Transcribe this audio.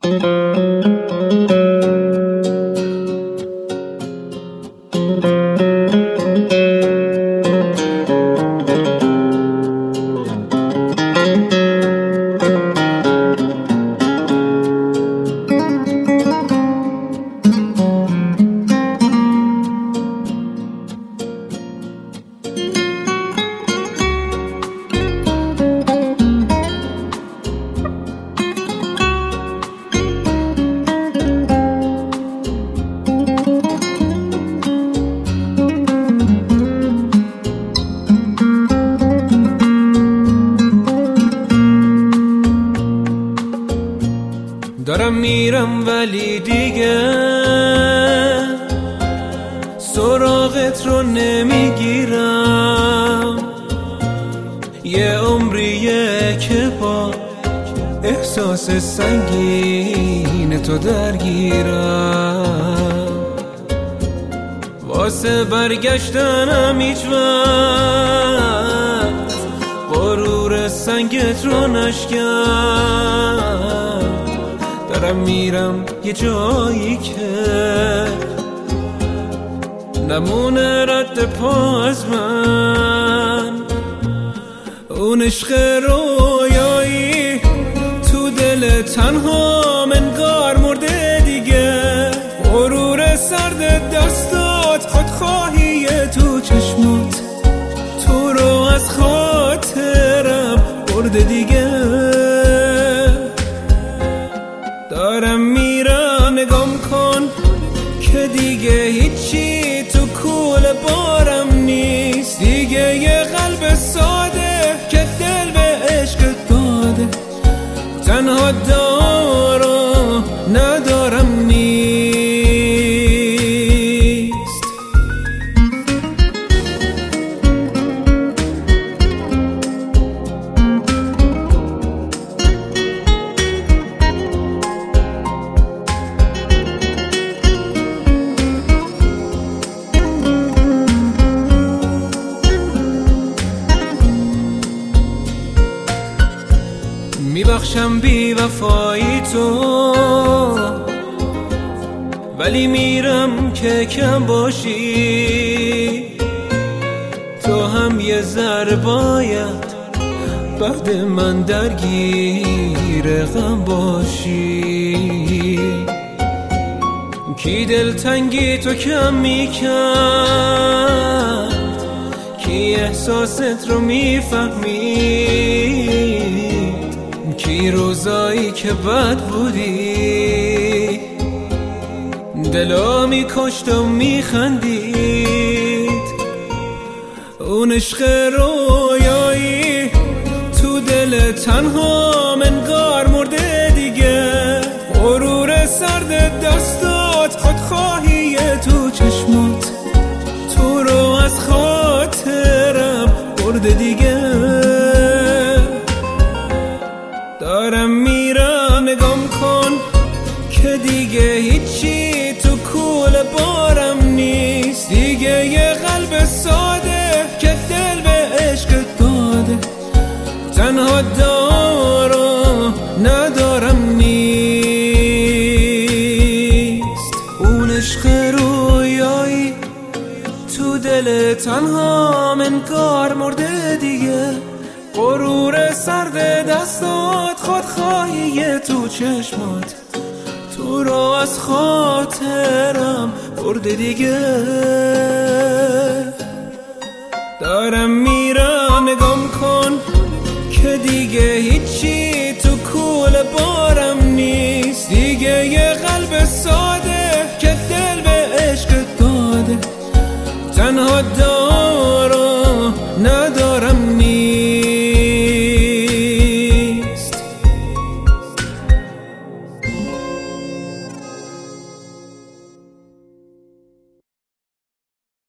دارم میرم ولی دیگه سراغت رو نمیگیرم، یه عمریه که با احساس سنگین تو درگیرم، واسه برگشتنم هیچ وقت غرور سنگت رو نشکن. دارم میرم یه جایی که نمونه رد پا از من، اون عشق رویایی تو دل تنها منگار مرده دیگه، غرور سرد دستات خودخواهی تو چشمات تو رو از خاطرم برده دیگه. دارم میرم نگام کن که دیگه هیچی تو کول بارم نیست، دیگه یه قلب ساده که دل به عشق داده تنها دارم ندارم نیست. میبخشم بی وفایی تو، ولی میرم که کم باشی، تو هم یه ذره باید بعد من درگیر غم باشی. کی دلتنگی تو کم میکرد، کی احساست رو میفهمید، کی روزایی که بد بودی دلا میکشت و میخندید، اون عشق رویایی تو دل تنها منگار مرده دیگه، غرور سرد دستات خودخواهی تو چشمات تو رو از خاطرم برده دیگه. دارم میرم نگام کن که دیگه هیچی تو کول بارم نیست، دیگه یه قلب ساده که دل به عشق داده تنها دارم ندارم نیست. اون عشق رویایی تو دل تنها منگار مرده دیگه، غرور سرد دستات خودخواهی تو چشمات تو رو از خاطرم برده دیگه. دارم میرم نگام کن که دیگه هیچی تو کول بارم نیست، دیگه یه